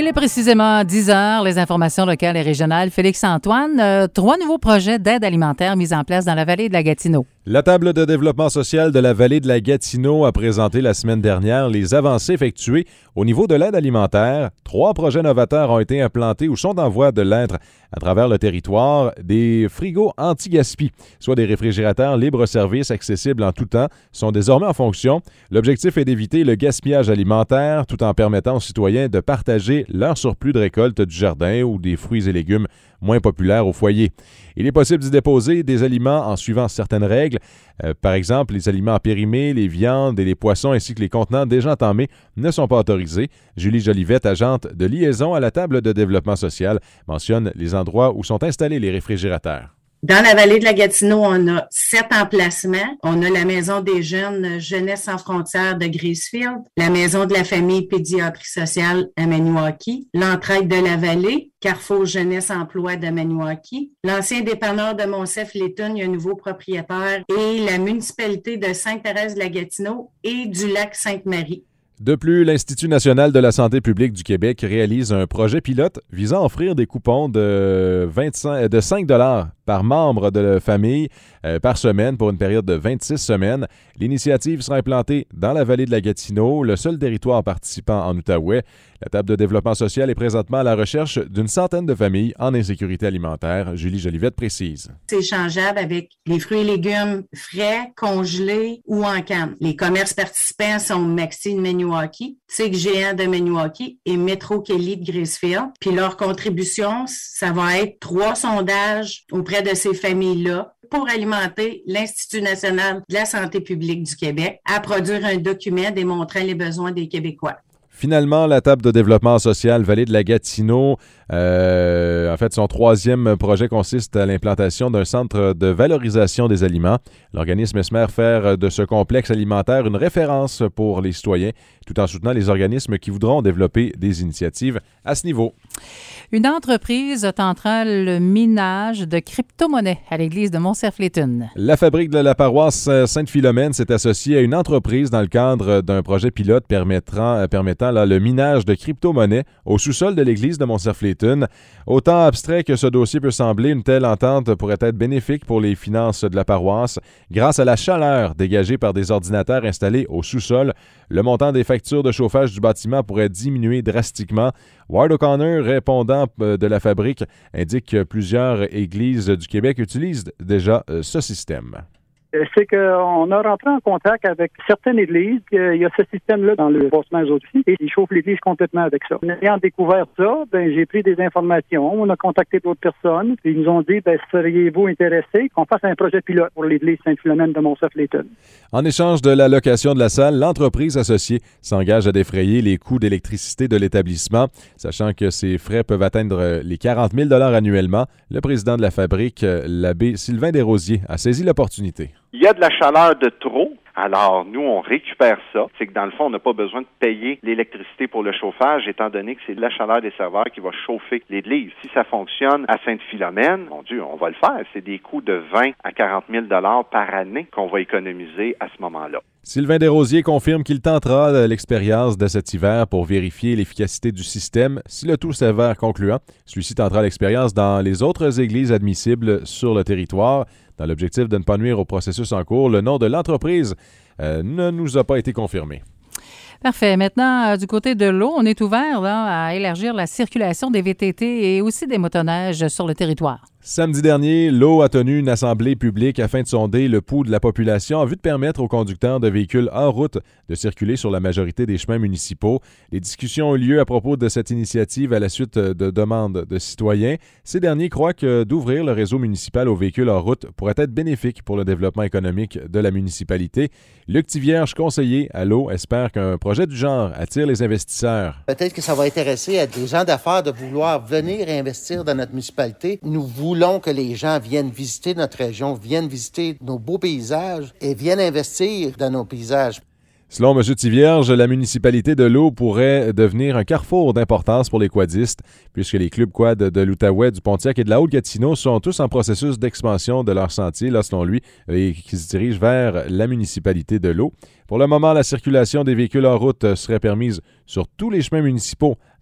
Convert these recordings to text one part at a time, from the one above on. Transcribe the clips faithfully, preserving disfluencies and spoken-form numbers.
Il est précisément dix heures, les informations locales et régionales. Félix-Antoine, euh, trois nouveaux projets d'aide alimentaire mis en place dans la vallée de la Gatineau. La table de développement social de la vallée de la Gatineau a présenté la semaine dernière les avancées effectuées au niveau de l'aide alimentaire. Trois projets novateurs ont été implantés ou sont en voie de l'être à travers le territoire. Des frigos anti-gaspi, soit des réfrigérateurs libre-service accessibles en tout temps, sont désormais en fonction. L'objectif est d'éviter le gaspillage alimentaire tout en permettant aux citoyens de partager leur surplus de récolte du jardin ou des fruits et légumes moins populaires au foyer. Il est possible d'y déposer des aliments en suivant certaines règles. Euh, par exemple, les aliments périmés, les viandes et les poissons ainsi que les contenants déjà entammés ne sont pas autorisés. Julie Jolivette, agente de liaison à la table de développement social, mentionne les endroits où sont installés les réfrigérateurs. Dans la vallée de la Gatineau, on a sept emplacements. On a la Maison des jeunes Jeunesse sans frontières de Gracefield, la Maison de la famille pédiatrie sociale à Maniwaki, l'Entraide de la vallée, Carrefour Jeunesse Emploi de Maniwaki, l'ancien dépanneur de Monsef-Létune, il y a un nouveau propriétaire, et la municipalité de Sainte-Thérèse de la Gatineau et du lac Sainte-Marie. De plus, l'Institut national de la santé publique du Québec réalise un projet pilote visant à offrir des coupons de, vingt-cinq, de cinq dollars par membre de la famille euh, par semaine pour une période de vingt-six semaines. L'initiative sera implantée dans la vallée de la Gatineau, le seul territoire participant en Outaouais. La table de développement social est présentement à la recherche d'une centaine de familles en insécurité alimentaire. Julie Jolivette précise. C'est échangeable avec les fruits et légumes frais, congelés ou en canne. Les commerces participants sont Maxi de Maniwaki, T I C Géant de Maniwaki et Metro Kelly de Gracefield. Puis leur contribution, ça va être trois sondages auprès de ces familles-là pour alimenter l'Institut national de la santé publique du Québec à produire un document démontrant les besoins des Québécois. Finalement, la table de développement social Vallée de la Gatineau, euh, en fait, son troisième projet consiste à l'implantation d'un centre de valorisation des aliments. L'organisme espère faire de ce complexe alimentaire une référence pour les citoyens, tout en soutenant les organismes qui voudront développer des initiatives à ce niveau. Une entreprise tentera le minage de crypto-monnaies à l'église de Monsef-Létune. La fabrique de la paroisse Sainte-Philomène s'est associée à une entreprise dans le cadre d'un projet pilote permettant, permettant là, le minage de crypto-monnaies au sous-sol de l'église de Monsef-Létune. Autant abstrait que ce dossier peut sembler, une telle entente pourrait être bénéfique pour les finances de la paroisse. Grâce à la chaleur dégagée par des ordinateurs installés au sous-sol, le montant des factures de chauffage du bâtiment pourrait diminuer drastiquement. Ward O'Connor, répondant de la fabrique, indique que plusieurs églises du Québec utilisent déjà ce système. C'est qu'on a rentré en contact avec certaines églises. Il y a ce système-là dans le bâtiment aussi et ils chauffent l'église complètement avec ça. En ayant découvert ça, ben, j'ai pris des informations. On a contacté d'autres personnes. Ils nous ont dit, ben, seriez-vous intéressés qu'on fasse un projet pilote pour l'église Sainte-Philomène de Monsef-Létune? En échange de la location de la salle, l'entreprise associée s'engage à défrayer les coûts d'électricité de l'établissement, sachant que ces frais peuvent atteindre les quarante mille dollars annuellement. Le président de la fabrique, l'abbé Sylvain Desrosiers, a saisi l'opportunité. Il y a de la chaleur de trop. Alors, nous, on récupère ça. C'est que dans le fond, on n'a pas besoin de payer l'électricité pour le chauffage, étant donné que c'est la chaleur des serveurs qui va chauffer l'église. Si ça fonctionne à Sainte-Philomène, mon Dieu, on va le faire. C'est des coûts de vingt à quarante mille dollars par année qu'on va économiser à ce moment-là. Sylvain Desrosiers confirme qu'il tentera l'expérience de cet hiver pour vérifier l'efficacité du système. Si le tout s'avère concluant, celui-ci tentera l'expérience dans les autres églises admissibles sur le territoire. Dans l'objectif de ne pas nuire au processus en cours, le nom de l'entreprise euh, ne nous a pas été confirmé. Parfait. Maintenant, euh, du côté de l'eau, on est ouvert là, à élargir la circulation des V T T et aussi des motoneiges sur le territoire. Samedi dernier, l'O a tenu une assemblée publique afin de sonder le pouls de la population en vue de permettre aux conducteurs de véhicules hors route de circuler sur la majorité des chemins municipaux. Les discussions ont eu lieu à propos de cette initiative à la suite de demandes de citoyens. Ces derniers croient que d'ouvrir le réseau municipal aux véhicules hors route pourrait être bénéfique pour le développement économique de la municipalité. Luc Tivierge, conseiller à l'O, espère qu'un projet du genre attire les investisseurs. Peut-être que ça va intéresser à des gens d'affaires de vouloir venir investir dans notre municipalité. Nous voulons voulons que les gens viennent visiter notre région, viennent visiter nos beaux paysages et viennent investir dans nos paysages. Selon M. Tivierge, la municipalité de l'Eau pourrait devenir un carrefour d'importance pour les quadistes, puisque les clubs quad de l'Outaouais, du Pontiac et de la Haute-Gatineau sont tous en processus d'expansion de leur sentier, là, selon lui, et qui se dirigent vers la municipalité de l'Eau. Pour le moment, la circulation des véhicules en route serait permise sur tous les chemins municipaux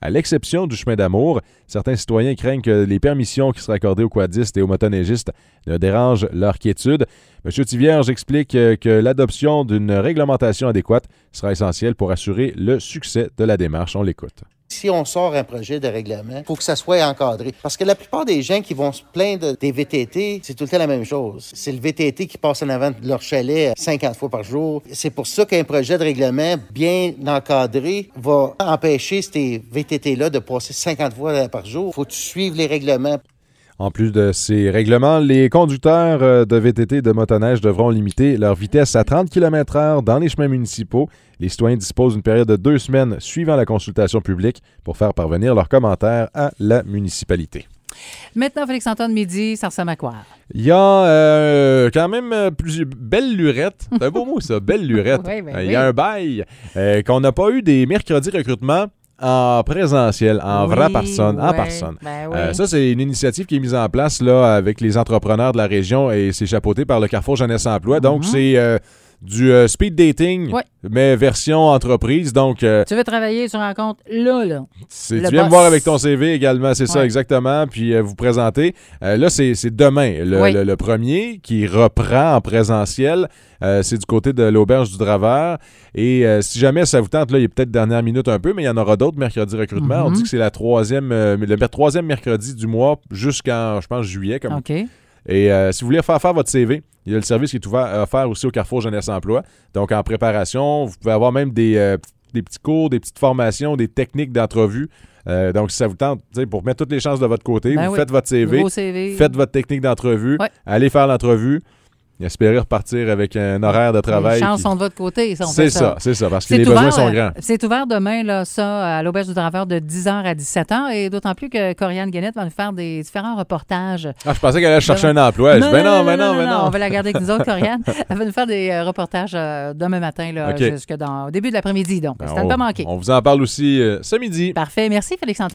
à l'exception du chemin d'amour. Certains citoyens craignent que les permissions qui seraient accordées aux quadistes et aux motoneigistes ne dérangent leur quiétude. M. Tivierge explique que l'adoption d'une réglementation adéquate sera essentielle pour assurer le succès de la démarche. On l'écoute. Si on sort un projet de règlement, il faut que ça soit encadré. Parce que la plupart des gens qui vont se plaindre des V T T, c'est tout le temps la même chose. C'est le V T T qui passe en avant de leur chalet cinquante fois par jour. C'est pour ça qu'un projet de règlement bien encadré va empêcher ces V T T-là de passer cinquante fois par jour. Il faut que tu suives les règlements. En plus de ces règlements, les conducteurs de V T T et de motoneige devront limiter leur vitesse à trente kilomètres heure dans les chemins municipaux. Les citoyens disposent d'une période de deux semaines suivant la consultation publique pour faire parvenir leurs commentaires à la municipalité. Maintenant, Félix-Antoine Midi, ça ressemble à quoi? Il y a euh, quand même plusieurs belles lurettes. C'est un beau mot, ça, belle lurette. Oui, oui, Il oui. y a un bail euh, qu'on n'a pas eu des mercredis recrutement en présentiel, en Oui, vraie personne, en ouais, personne. ben oui. Euh, ça, c'est une initiative qui est mise en place là avec les entrepreneurs de la région et c'est chapeauté par le Carrefour Jeunesse Emploi. Donc, Mm-hmm. c'est euh, du euh, speed dating, Ouais. mais version entreprise. Donc, euh, Tu veux travailler sur un compte là, là. c'est- Le tu viens me boss. voir avec ton C V également, c'est ça Ouais. exactement, puis euh, vous présenter. Euh, là, c'est c'est demain, le, Oui. le- le premier qui reprend en présentiel. Euh, c'est du côté de l'Auberge du Draveur. Et euh, si jamais ça vous tente, là, il est peut-être dernière minute un peu, mais il y en aura d'autres mercredis recrutement. Mhm. On dit que c'est la troisième, euh, le mer- troisième mercredi du mois jusqu'en, je pense, juillet. Comme. OK. Et euh, si vous voulez faire faire votre C V, il y a le service qui est ouvert, offert aussi au Carrefour Jeunesse Emploi. Donc, en préparation, vous pouvez avoir même des, euh, des petits cours, des petites formations, des techniques d'entrevue. Euh, donc, si ça vous tente, tu sais, pour mettre toutes les chances de votre côté, Ben vous oui. faites votre C V, Nouveau C V. faites votre technique d'entrevue, Ouais. allez faire l'entrevue, et espérez repartir avec un horaire de travail. Les chances qui- sont de votre côté. Si on C'est fait ça, c'est ça, parce que C'est les ouvert, besoins sont euh, grands. C'est ouvert demain, là, ça, à l'Auberge du Draveur de dix heures à dix-sept heures. Et d'autant plus que Corianne Guénette va nous faire des différents reportages. Ah, je pensais qu'elle allait chercher un emploi. Je dis, ben non, ben non, ben non. On va la garder avec nous autres, Corianne. Elle va nous faire des euh, reportages euh, demain matin, là, OK. jusque dans, au début de l'après-midi. Donc, Ben, c'est à ne pas manquer. on vous en parle aussi euh, ce midi. Parfait. Merci, Félix-Antoine.